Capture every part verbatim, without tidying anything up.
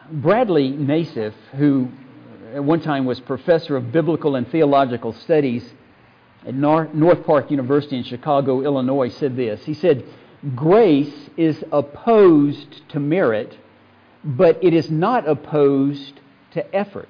Bradley Nassif, who at one time was professor of biblical and theological studies at North Park University in Chicago, Illinois, said this. He said, "Grace is opposed to merit, but it is not opposed to effort."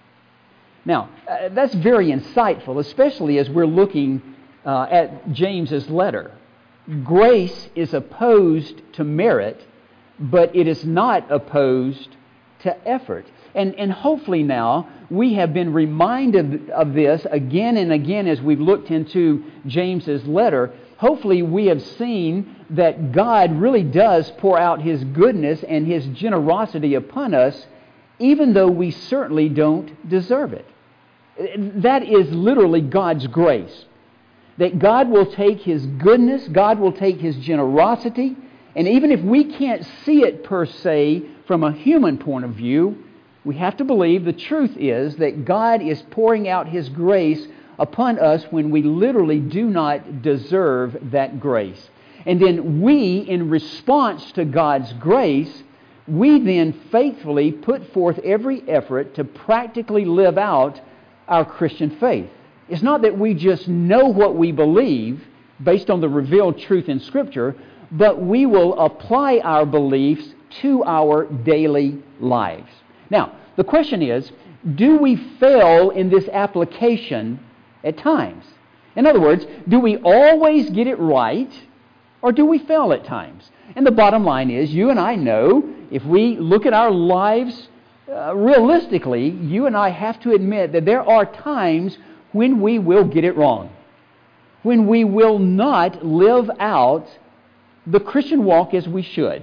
Now, uh, that's very insightful, especially as we're looking uh, at James's letter. Grace is opposed to merit, but it is not opposed to effort. And, and hopefully now we have been reminded of this again and again as we've looked into James's letter. Hopefully we have seen that God really does pour out His goodness and His generosity upon us, even though we certainly don't deserve it. That is literally God's grace. That God will take His goodness, God will take His generosity, and even if we can't see it per se from a human point of view, we have to believe the truth is that God is pouring out His grace upon us when we literally do not deserve that grace. And then we, in response to God's grace, we then faithfully put forth every effort to practically live out our Christian faith. It's not that we just know what we believe based on the revealed truth in Scripture, but we will apply our beliefs to our daily lives. Now, the question is, do we fail in this application at times? In other words, do we always get it right, or do we fail at times? And the bottom line is, you and I know, if we look at our lives uh, realistically, you and I have to admit that there are times when we will get it wrong, when we will not live out the Christian walk as we should.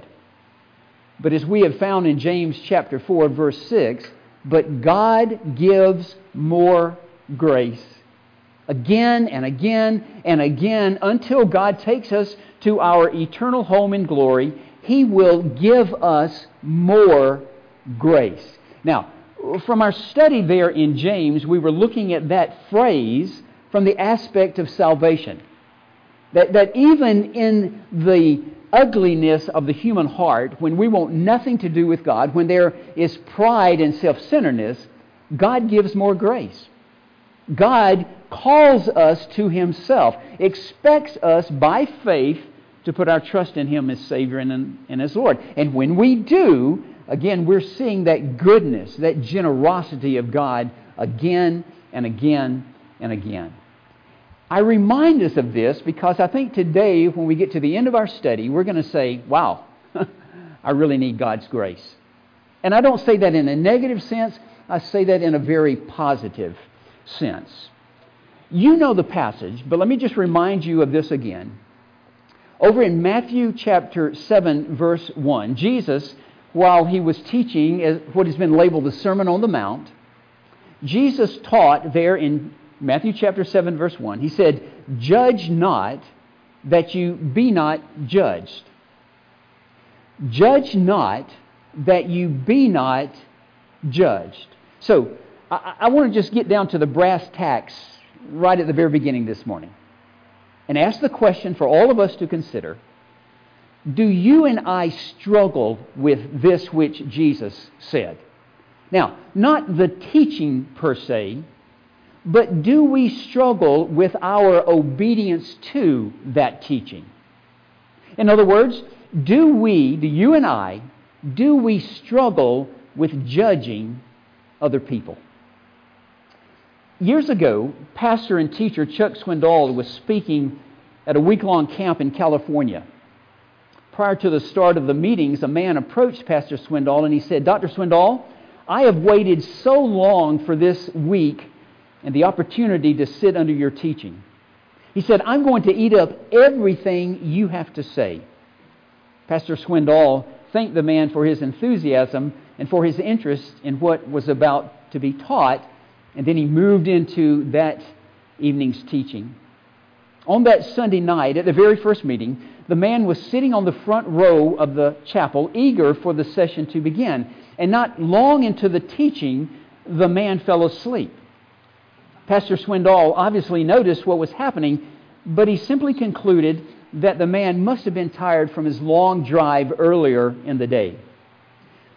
But as we have found in James chapter four, verse six, but God gives more grace. Again and again and again, until God takes us to our eternal home in glory, He will give us more grace. Now, from our study there in James, we were looking at that phrase from the aspect of salvation. That, that even in the ugliness of the human heart, when we want nothing to do with God, when there is pride and self-centeredness, God gives more grace. God calls us to Himself, expects us by faith to put our trust in Him as Savior and, and as Lord. And when we do, again, we're seeing that goodness, that generosity of God again and again and again. I remind us of this because I think today, when we get to the end of our study, we're going to say, wow, I really need God's grace. And I don't say that in a negative sense. I say that in a very positive sense. You know the passage, but let me just remind you of this again. Over in Matthew chapter seven, verse one, Jesus, while He was teaching what has been labeled the Sermon on the Mount, Jesus taught there in Matthew chapter seven, verse one, He said, "Judge not that you be not judged. Judge not that you be not judged." So, I, I want to just get down to the brass tacks right at the very beginning this morning and ask the question for all of us to consider. Do you and I struggle with this which Jesus said? Now, not the teaching per se, but do we struggle with our obedience to that teaching? In other words, do we, do you and I, do we struggle with judging other people? Years ago, pastor and teacher Chuck Swindoll was speaking at a week-long camp in California. Prior to the start of the meetings, a man approached Pastor Swindoll and he said, "Doctor Swindoll, I have waited so long for this week and the opportunity to sit under your teaching." He said, "I'm going to eat up everything you have to say." Pastor Swindoll thanked the man for his enthusiasm and for his interest in what was about to be taught, and then he moved into that evening's teaching. On that Sunday night, at the very first meeting, the man was sitting on the front row of the chapel, eager for the session to begin. And not long into the teaching, the man fell asleep. Pastor Swindoll obviously noticed what was happening, but he simply concluded that the man must have been tired from his long drive earlier in the day.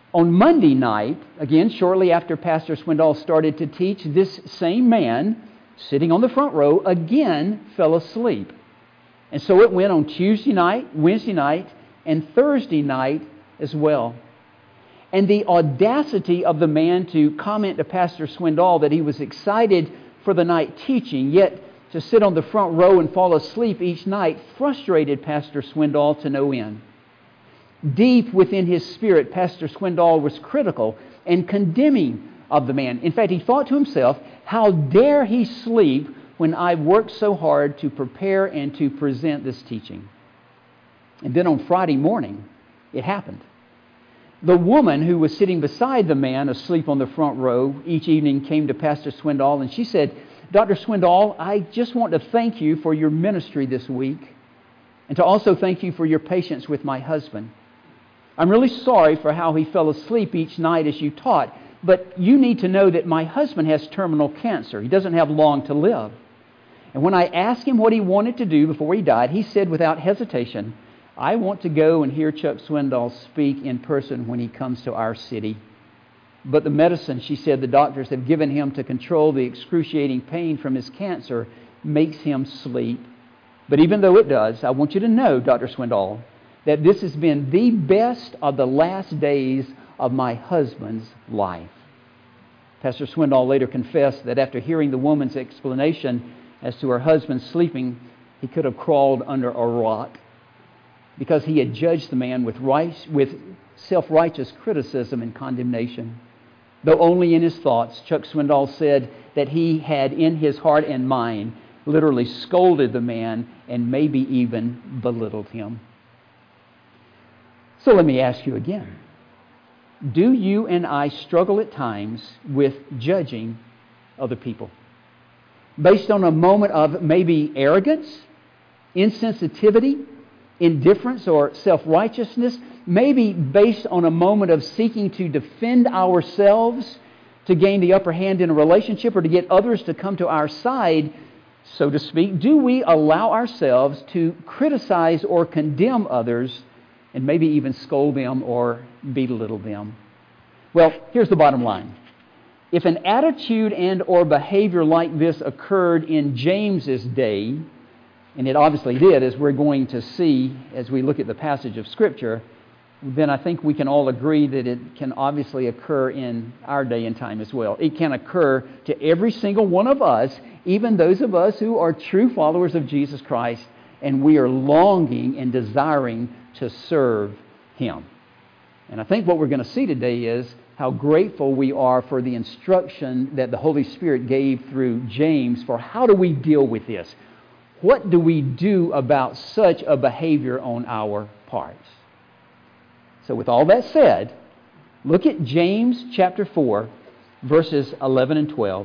On Monday night, again, shortly after Pastor Swindoll started to teach, this same man, sitting on the front row, again fell asleep. And so it went on Tuesday night, Wednesday night, and Thursday night as well. And the audacity of the man to comment to Pastor Swindoll that he was excited for the night teaching, yet to sit on the front row and fall asleep each night, frustrated Pastor Swindoll to no end. Deep within his spirit, Pastor Swindoll was critical and condemning of the man. In fact, he thought to himself, how dare he sleep when I worked so hard to prepare and to present this teaching? And then on Friday morning, it happened. The woman who was sitting beside the man asleep on the front row each evening came to Pastor Swindoll and she said, Doctor Swindoll, I just want to thank you for your ministry this week and to also thank you for your patience with my husband. I'm really sorry for how he fell asleep each night as you taught, but you need to know that my husband has terminal cancer. He doesn't have long to live. And when I asked him what he wanted to do before he died, he said without hesitation, I want to go and hear Chuck Swindoll speak in person when he comes to our city. But the medicine, she said, the doctors have given him to control the excruciating pain from his cancer makes him sleep. But even though it does, I want you to know, Doctor Swindoll, that this has been the best of the last days of my husband's life. Pastor Swindoll later confessed that after hearing the woman's explanation as to her husband sleeping, he could have crawled under a rock because he had judged the man with, right, with self-righteous criticism and condemnation. Though only in his thoughts, Chuck Swindoll said that he had in his heart and mind literally scolded the man and maybe even belittled him. So let me ask you again. Do you and I struggle at times with judging other people? Based on a moment of maybe arrogance, insensitivity, indifference, or self-righteousness, maybe based on a moment of seeking to defend ourselves, to gain the upper hand in a relationship, or to get others to come to our side, so to speak. Do we allow ourselves to criticize or condemn others and maybe even scold them or belittle them? Well, here's the bottom line. If an attitude and or behavior like this occurred in James's day, and it obviously did, as we're going to see as we look at the passage of Scripture, then I think we can all agree that it can obviously occur in our day and time as well. It can occur to every single one of us, even those of us who are true followers of Jesus Christ, and we are longing and desiring to serve Him. And I think what we're going to see today is how grateful we are for the instruction that the Holy Spirit gave through James for how do we deal with this? What do we do about such a behavior on our parts? So with all that said, look at James chapter four, verses eleven and twelve.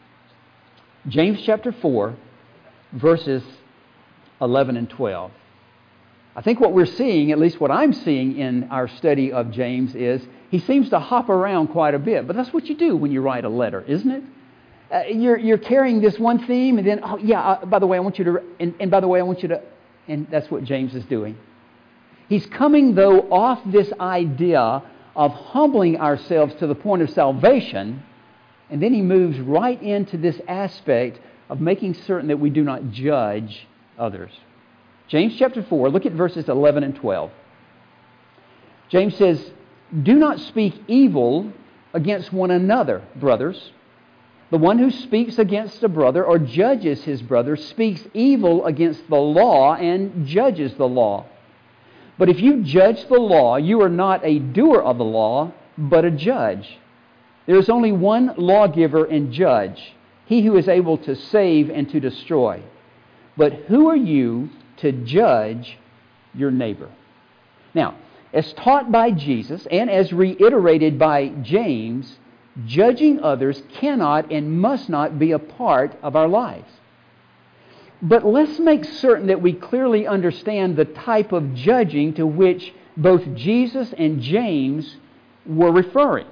James chapter four, verses eleven and twelve. I think what we're seeing, at least what I'm seeing in our study of James, is he seems to hop around quite a bit. But that's what you do when you write a letter, isn't it? Uh, you're, you're carrying this one theme, and then, oh, yeah, uh, by the way, I want you to, and, and by the way, I want you to, and that's what James is doing. He's coming, though, off this idea of humbling ourselves to the point of salvation, and then he moves right into this aspect of making certain that we do not judge others. James chapter four, look at verses eleven and twelve. James says, "Do not speak evil against one another, brothers. The one who speaks against a brother or judges his brother speaks evil against the law and judges the law. But if you judge the law, you are not a doer of the law, but a judge. There is only one lawgiver and judge, he who is able to save and to destroy. But who are you to judge your neighbor?" Now, as taught by Jesus and as reiterated by James, judging others cannot and must not be a part of our lives. But let's make certain that we clearly understand the type of judging to which both Jesus and James were referring.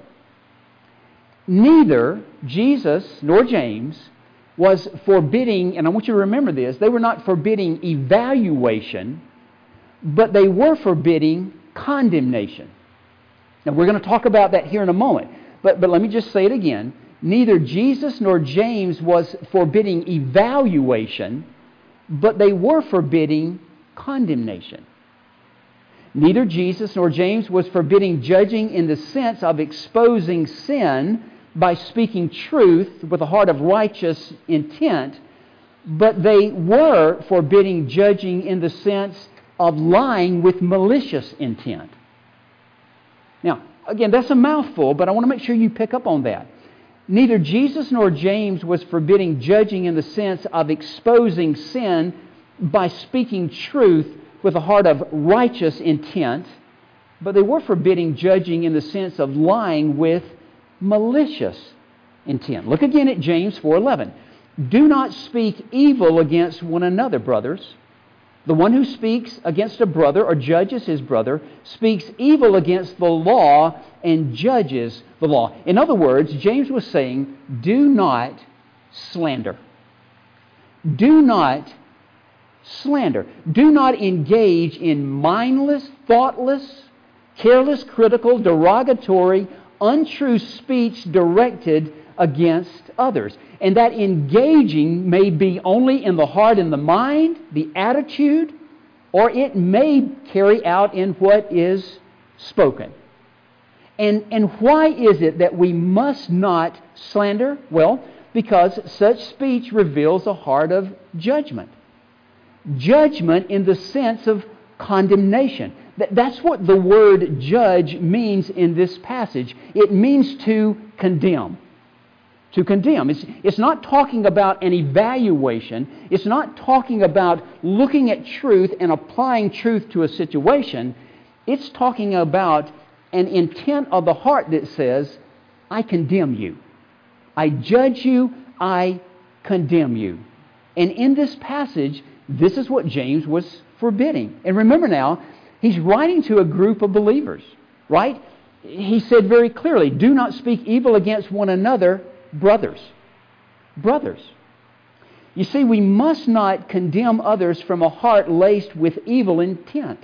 Neither Jesus nor James was forbidding, and I want you to remember this, they were not forbidding evaluation, but they were forbidding condemnation. Now, we're going to talk about that here in a moment. But, but let me just say it again. Neither Jesus nor James was forbidding evaluation, but they were forbidding condemnation. Neither Jesus nor James was forbidding judging in the sense of exposing sin by speaking truth with a heart of righteous intent, but they were forbidding judging in the sense of lying with malicious intent. Now, again, that's a mouthful, but I want to make sure you pick up on that. Neither Jesus nor James was forbidding judging in the sense of exposing sin by speaking truth with a heart of righteous intent, but they were forbidding judging in the sense of lying with malicious intent. Look again at James four eleven. Do not speak evil against one another, brothers. The one who speaks against a brother or judges his brother speaks evil against the law and judges the law. In other words, James was saying, do not slander. Do not slander. Do not engage in mindless, thoughtless, careless, critical, derogatory, untrue speech directed against others. And that engaging may be only in the heart and the mind, the attitude, or it may carry out in what is spoken. And, and why is it that we must not slander? Well, because such speech reveals a heart of judgment. Judgment in the sense of condemnation. That's what the word judge means in this passage. It means to condemn. To condemn. It's, it's not talking about an evaluation. It's not talking about looking at truth and applying truth to a situation. It's talking about an intent of the heart that says, I condemn you. I judge you. I condemn you. And in this passage, this is what James was forbidding. And remember now, he's writing to a group of believers, right? He said very clearly, do not speak evil against one another, brothers. Brothers. You see, we must not condemn others from a heart laced with evil intent.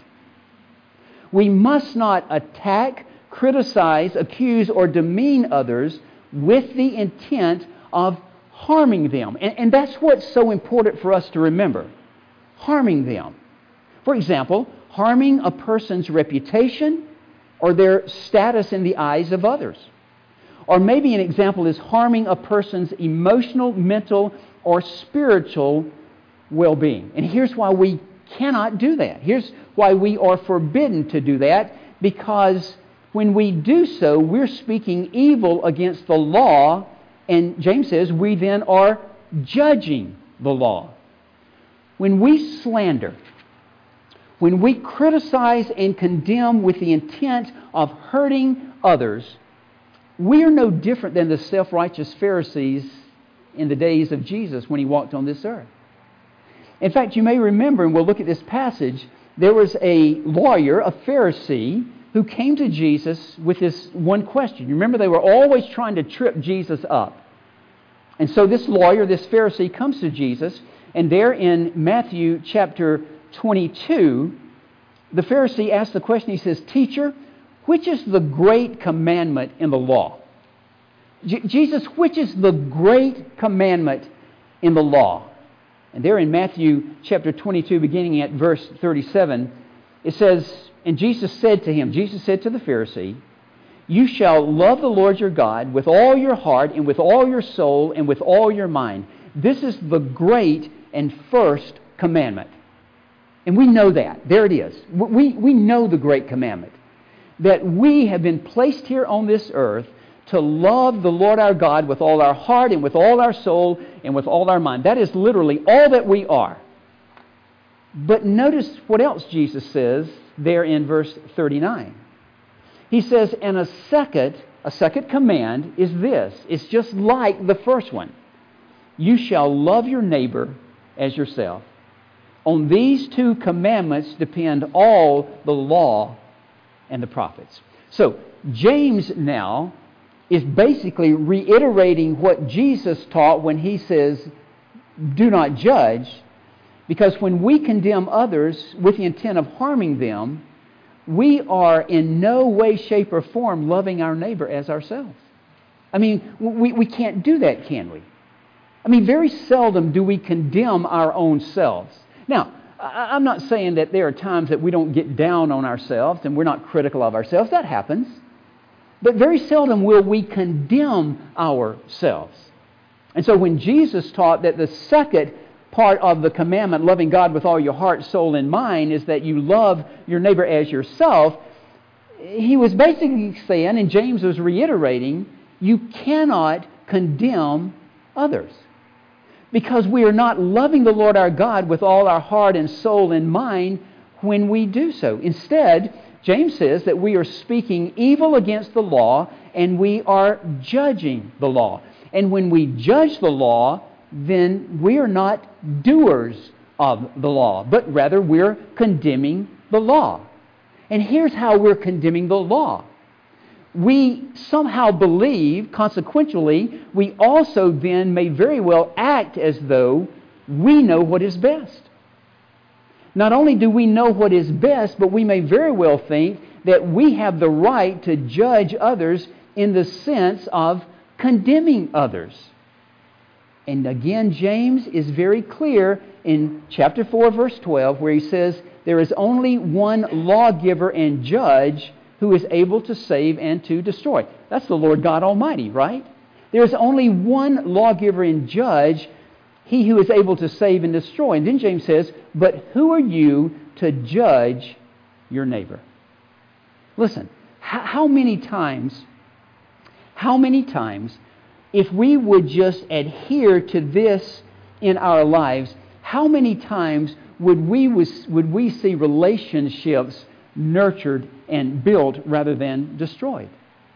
We must not attack, criticize, accuse, or demean others with the intent of harming them. And, and that's what's so important for us to remember. Harming them. For example, harming a person's reputation or their status in the eyes of others. Or maybe an example is harming a person's emotional, mental, or spiritual well-being. And here's why we cannot do that. Here's why we are forbidden to do that. Because when we do so, we're speaking evil against the law. And James says we then are judging the law. When we slander, when we criticize and condemn with the intent of hurting others, we are no different than the self-righteous Pharisees in the days of Jesus when he walked on this earth. In fact, you may remember, and we'll look at this passage, there was a lawyer, a Pharisee, who came to Jesus with this one question. You remember, they were always trying to trip Jesus up. And so this lawyer, this Pharisee, comes to Jesus, and there in Matthew chapter twenty-two, the Pharisee asks the question, he says, Teacher, which is the great commandment in the law? J- Jesus, which is the great commandment in the law? And there in Matthew chapter twenty-two, beginning at verse thirty-seven, it says, and Jesus said to him, Jesus said to the Pharisee, you shall love the Lord your God with all your heart and with all your soul and with all your mind. This is the great and first commandment. And we know that. There it is. We, we know the great commandment. That we have been placed here on this earth to love the Lord our God with all our heart and with all our soul and with all our mind. That is literally all that we are. But notice what else Jesus says there in verse thirty-nine. He says, and a second, a second command is this. It's just like the first one. You shall love your neighbor as yourself. On these two commandments depend all the law and the prophets. So, James now is basically reiterating what Jesus taught when he says, do not judge, because when we condemn others with the intent of harming them, we are in no way, shape, or form loving our neighbor as ourselves. I mean, we, we can't do that, can we? I mean, very seldom do we condemn our own selves. Now, I'm not saying that there are times that we don't get down on ourselves and we're not critical of ourselves. That happens. But very seldom will we condemn ourselves. And so when Jesus taught that the second part of the commandment, loving God with all your heart, soul, and mind, is that you love your neighbor as yourself, he was basically saying, and James was reiterating, you cannot condemn others. Because we are not loving the Lord our God with all our heart and soul and mind when we do so. Instead, James says that we are speaking evil against the law and we are judging the law. And when we judge the law, then we are not doers of the law, but rather we're condemning the law. And here's how we're condemning the law. We somehow believe, consequentially, we also then may very well act as though we know what is best. Not only do we know what is best, but we may very well think that we have the right to judge others in the sense of condemning others. And again, James is very clear in chapter four, verse twelve, where he says, there is only one lawgiver and judge who is able to save and to destroy. That's the Lord God Almighty, right? There is only one lawgiver and judge, he who is able to save and destroy. And then James says, but who are you to judge your neighbor? Listen, how many times, how many times, if we would just adhere to this in our lives, how many times would we, would we see relationships nurtured and built rather than destroyed?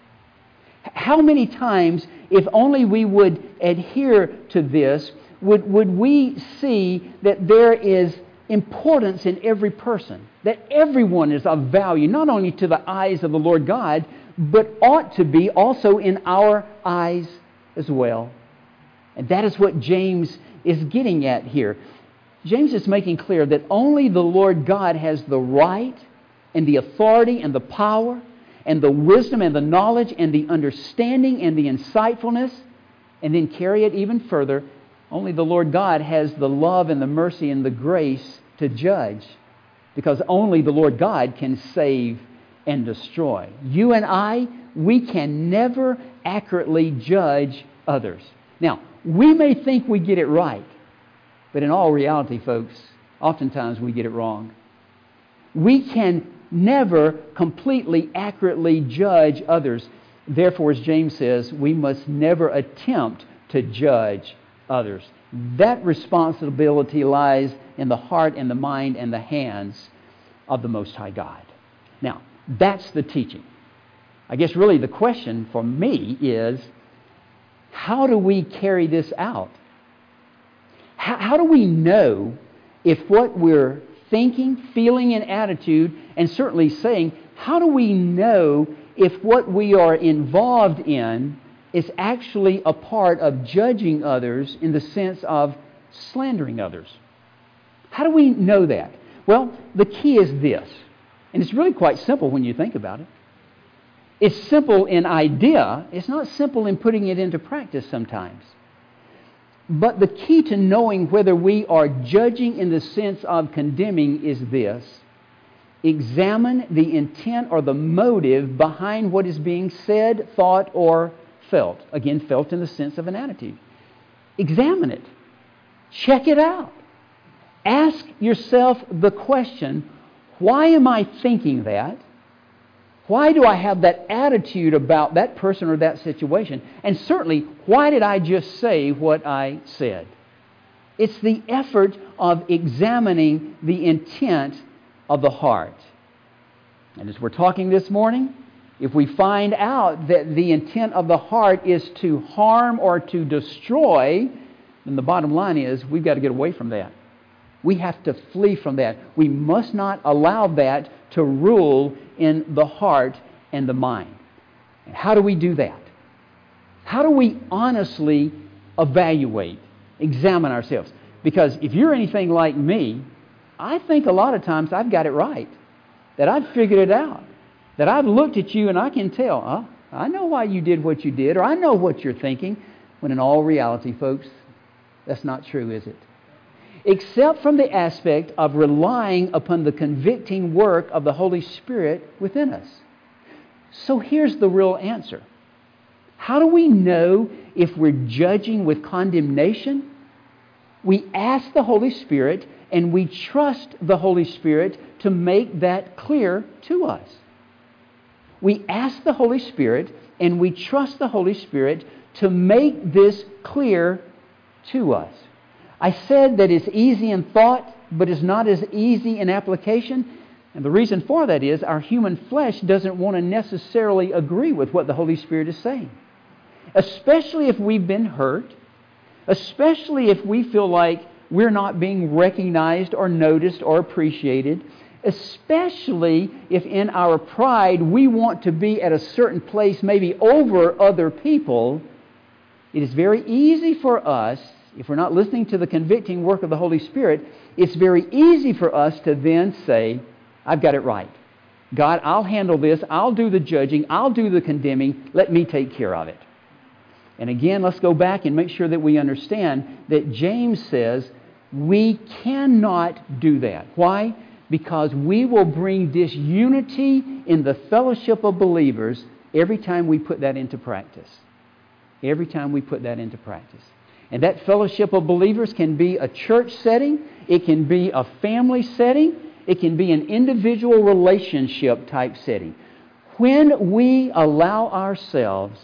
How many times, if only we would adhere to this, would, would we see that there is importance in every person, that everyone is of value, not only to the eyes of the Lord God, but ought to be also in our eyes as well. And that is what James is getting at here. James is making clear that only the Lord God has the right and the authority and the power and the wisdom and the knowledge and the understanding and the insightfulness, and then carry it even further, only the Lord God has the love and the mercy and the grace to judge, because only the Lord God can save and destroy. You and I, we can never accurately judge others. Now, we may think we get it right, but in all reality, folks, oftentimes we get it wrong. We can never completely accurately judge others. Therefore, as James says, we must never attempt to judge others. That responsibility lies in the heart and the mind and the hands of the Most High God. Now, that's the teaching. I guess really the question for me is, how do we carry this out? How, how do we know if what we're thinking, feeling, and attitude, and certainly saying, how do we know if what we are involved in is actually a part of judging others in the sense of slandering others? How do we know that? Well, the key is this, and it's really quite simple when you think about it. It's simple in idea. It's not simple in putting it into practice sometimes. But the key to knowing whether we are judging in the sense of condemning is this. Examine the intent or the motive behind what is being said, thought, or felt. Again, felt in the sense of an attitude. Examine it. Check it out. Ask yourself the question, why am I thinking that? Why do I have that attitude about that person or that situation? And certainly, why did I just say what I said? It's the effort of examining the intent of the heart. And as we're talking this morning, if we find out that the intent of the heart is to harm or to destroy, then the bottom line is we've got to get away from that. We have to flee from that. We must not allow that to rule in the heart and the mind. And how do we do that? How do we honestly evaluate, examine ourselves? Because if you're anything like me, I think a lot of times I've got it right. that I've figured it out, that I've looked at you and I can tell, huh? I know why you did what you did, or I know what you're thinking, when in all reality, folks, that's not true, is it? Except from the aspect of relying upon the convicting work of the Holy Spirit within us. So here's the real answer. How do we know if we're judging with condemnation? We ask the Holy Spirit and we trust the Holy Spirit to make that clear to us. We ask the Holy Spirit and we trust the Holy Spirit to make this clear to us. I said that it's easy in thought, but it's not as easy in application. And the reason for that is our human flesh doesn't want to necessarily agree with what the Holy Spirit is saying. Especially if we've been hurt, especially if we feel like we're not being recognized or noticed or appreciated, especially if in our pride we want to be at a certain place, maybe over other people. It is very easy for us, if we're not listening to the convicting work of the Holy Spirit, it's very easy for us to then say, I've got it right. God, I'll handle this. I'll do the judging. I'll do the condemning. Let me take care of it. And again, let's go back and make sure that we understand that James says we cannot do that. Why? Because we will bring disunity in the fellowship of believers every time we put that into practice. Every time we put that into practice. And that fellowship of believers can be a church setting. It can be a family setting. It can be an individual relationship type setting. When we allow ourselves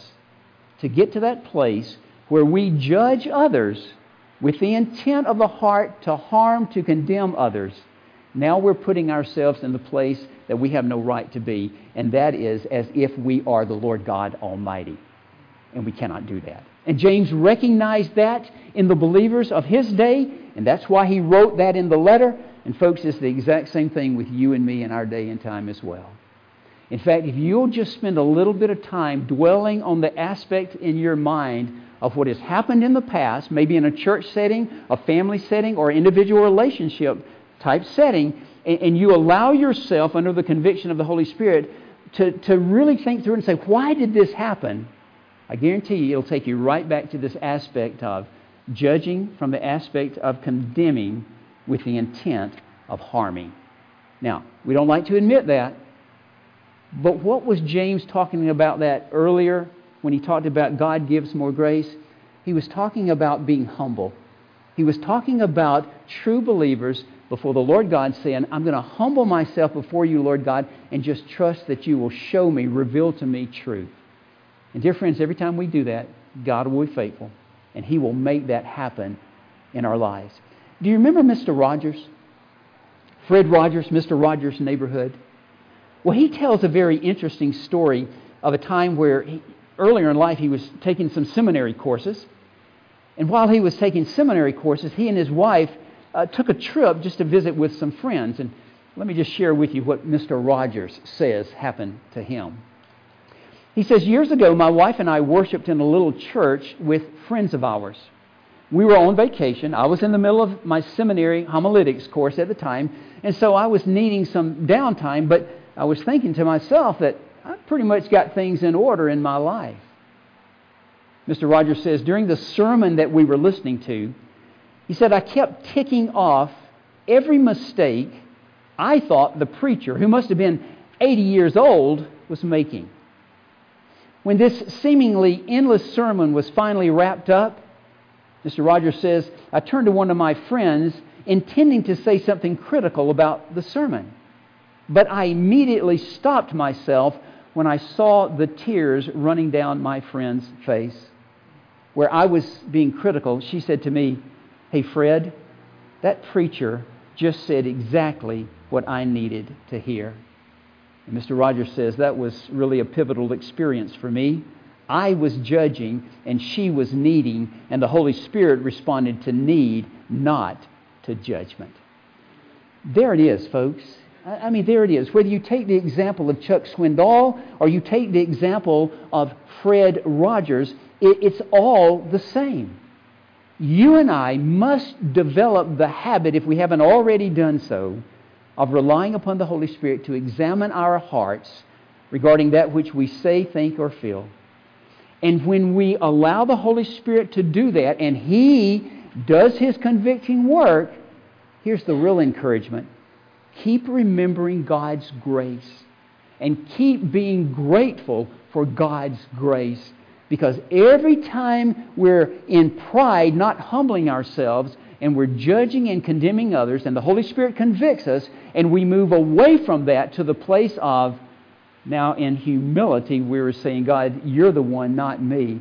to get to that place where we judge others with the intent of the heart to harm, to condemn others, now we're putting ourselves in the place that we have no right to be, and that is as if we are the Lord God Almighty. And we cannot do that. And James recognized that in the believers of his day, and that's why he wrote that in the letter. And folks, it's the exact same thing with you and me in our day and time as well. In fact, if you'll just spend a little bit of time dwelling on the aspect in your mind of what has happened in the past, maybe in a church setting, a family setting, or individual relationship type setting, and, and you allow yourself under the conviction of the Holy Spirit to, to really think through and say, why did this happen? I guarantee you it'll take you right back to this aspect of judging from the aspect of condemning with the intent of harming. Now, we don't like to admit that, but what was James talking about that earlier when he talked about God gives more grace? He was talking about being humble. He was talking about true believers before the Lord God saying, I'm going to humble myself before you, Lord God, and just trust that you will show me, reveal to me truth. And dear friends, every time we do that, God will be faithful, and He will make that happen in our lives. Do you remember Mister Rogers? Fred Rogers, Mister Rogers' Neighborhood? Well, he tells a very interesting story of a time where he, earlier in life he was taking some seminary courses. And while he was taking seminary courses, he and his wife uh, took a trip just to visit with some friends. And let me just share with you what Mister Rogers says happened to him. He says, years ago, my wife and I worshiped in a little church with friends of ours. We were on vacation. I was in the middle of my seminary homiletics course at the time, and so I was needing some downtime, but I was thinking to myself that I pretty much got things in order in my life. Mister Rogers says, during the sermon that we were listening to, he said, I kept ticking off every mistake I thought the preacher, who must have been eighty years old, was making. When this seemingly endless sermon was finally wrapped up, Mister Rogers says, I turned to one of my friends intending to say something critical about the sermon. But I immediately stopped myself when I saw the tears running down my friend's face. Where I was being critical, she said to me, hey Fred, that preacher just said exactly what I needed to hear. And Mister Rogers says that was really a pivotal experience for me. I was judging and she was needing, and the Holy Spirit responded to need, not to judgment. There it is, folks. I mean, there it is. Whether you take the example of Chuck Swindoll or you take the example of Fred Rogers, it's all the same. You and I must develop the habit, if we haven't already done so, of relying upon the Holy Spirit to examine our hearts regarding that which we say, think, or feel. And when we allow the Holy Spirit to do that, and He does His convicting work, here's the real encouragement. Keep remembering God's grace and keep being grateful for God's grace. Because every time we're in pride, not humbling ourselves, and we're judging and condemning others, and the Holy Spirit convicts us, and we move away from that to the place of, now in humility, we were saying, God, you're the one, not me.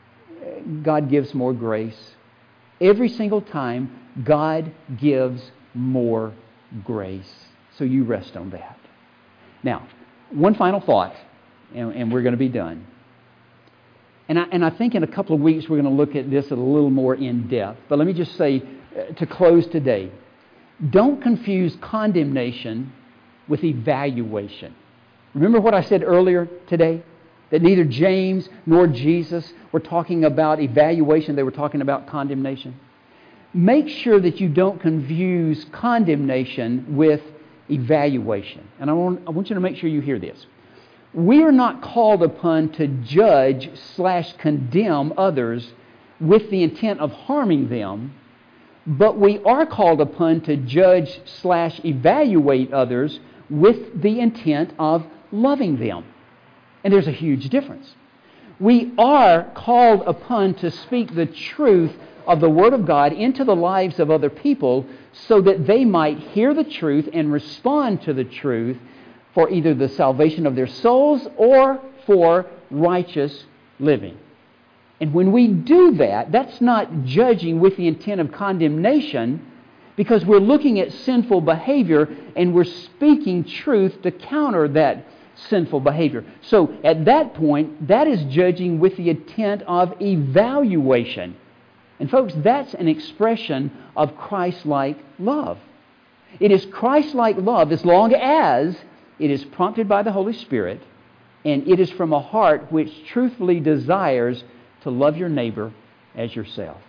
God gives more grace. Every single time, God gives more grace. So you rest on that. Now, one final thought, and, and we're going to be done. And I, and I think in a couple of weeks we're going to look at this a little more in depth. But let me just say, uh, to close today, don't confuse condemnation with evaluation. Remember what I said earlier today? That neither James nor Jesus were talking about evaluation, they were talking about condemnation. Make sure that you don't confuse condemnation with evaluation. And I want, I want you to make sure you hear this. We are not called upon to judge slash condemn others with the intent of harming them, but we are called upon to judge slash evaluate others with the intent of loving them. And there's a huge difference. We are called upon to speak the truth of the Word of God into the lives of other people so that they might hear the truth and respond to the truth for either the salvation of their souls or for righteous living. And when we do that, that's not judging with the intent of condemnation, because we're looking at sinful behavior and we're speaking truth to counter that sinful behavior. So at that point, that is judging with the intent of evaluation. And folks, that's an expression of Christ-like love. It is Christ-like love as long as it is prompted by the Holy Spirit, and it is from a heart which truthfully desires to love your neighbor as yourself.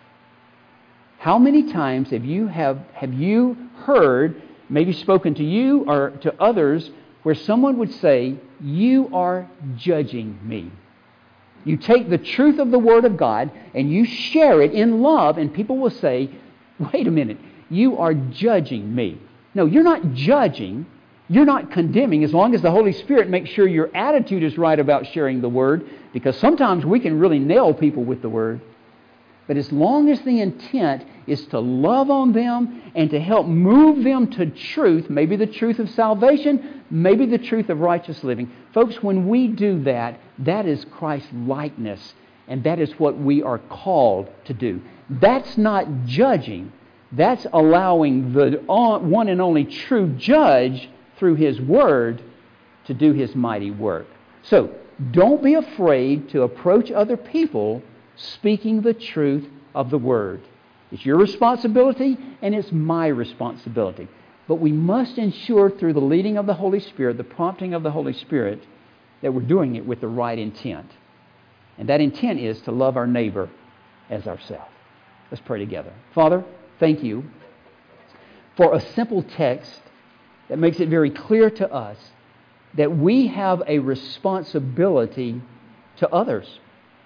How many times have you have, have you heard, maybe spoken to you or to others, where someone would say, you are judging me? You take the truth of the Word of God and you share it in love, and people will say, wait a minute, you are judging me. No, you're not judging. You're not condemning, as long as the Holy Spirit makes sure your attitude is right about sharing the Word, because sometimes we can really nail people with the Word. But as long as the intent is to love on them and to help move them to truth, maybe the truth of salvation, maybe the truth of righteous living. Folks, when we do that, that is Christ-likeness, and that is what we are called to do. That's not judging. That's allowing the one and only true judge through His Word to do His mighty work. So, don't be afraid to approach other people speaking the truth of the Word. It's your responsibility and it's my responsibility. But we must ensure through the leading of the Holy Spirit, the prompting of the Holy Spirit, that we're doing it with the right intent. And that intent is to love our neighbor as ourselves. Let's pray together. Father, thank you for a simple text that makes it very clear to us that we have a responsibility to others.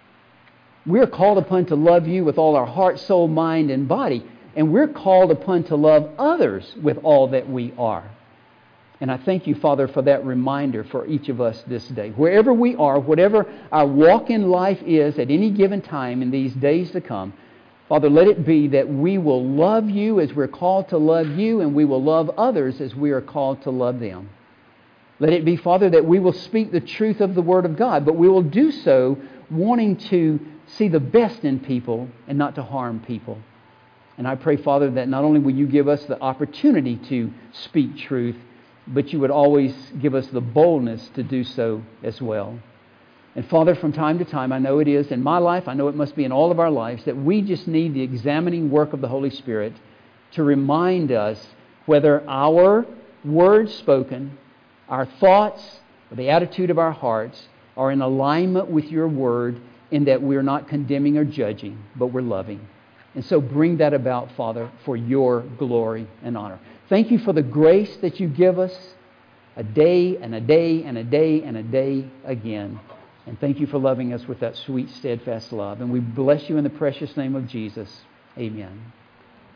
We're called upon to love you with all our heart, soul, mind, and body. And we're called upon to love others with all that we are. And I thank you, Father, for that reminder for each of us this day. Wherever we are, whatever our walk in life is at any given time in these days to come, Father, let it be that we will love you as we're called to love you, and we will love others as we are called to love them. Let it be, Father, that we will speak the truth of the Word of God, but we will do so wanting to see the best in people and not to harm people. And I pray, Father, that not only will you give us the opportunity to speak truth, but you would always give us the boldness to do so as well. And Father, from time to time, I know it is in my life, I know it must be in all of our lives, that we just need the examining work of the Holy Spirit to remind us whether our words spoken, our thoughts, or the attitude of our hearts are in alignment with your Word, in that we're not condemning or judging, but we're loving. And so bring that about, Father, for your glory and honor. Thank you for the grace that you give us a day and a day and a day and a day again. And thank you for loving us with that sweet, steadfast love. And we bless you in the precious name of Jesus. Amen.